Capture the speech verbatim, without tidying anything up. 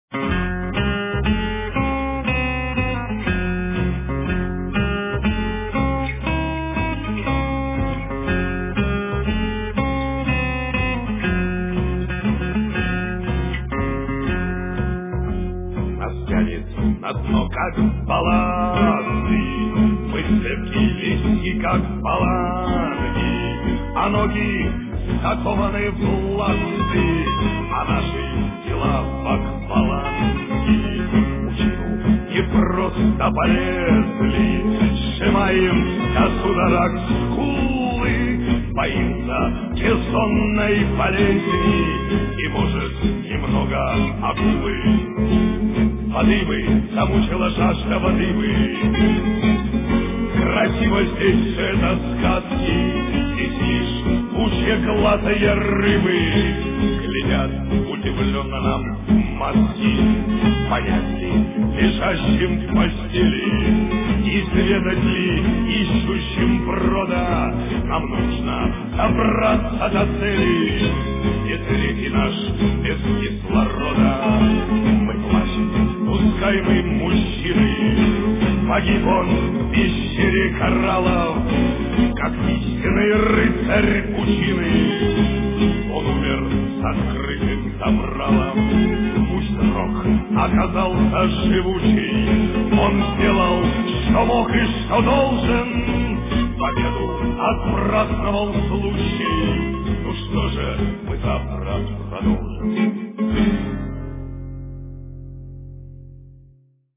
Нас тянет на дно, как балласты, мы сцепились и как баланги, а ноги закованы в ласты, а наши тела в акваланги. Мужчину не просто полезли, сжимаем до судорог скулы, боимся бессонной болезни и, может, немного акулы. Воды бы, замучила жажда воды бы. Красиво здесь все это сказки, здесь лишь пучеглазые рыбы глядят удивленно нам в мозги. Понять ли лежащим в постели, изведать ли ищущим брода, нам нужно добраться до цели, где третий наш без кислорода. Мы плачем, пускай мы мужчины, погиб он в пещере кораллов, как истинный рыцарь пучины. Он умер с открытым забралом. Пусть рок оказался живучий, он сделал, что мог и что должен, победу отпраздновал случай. Ну что же, мы завтра продолжим.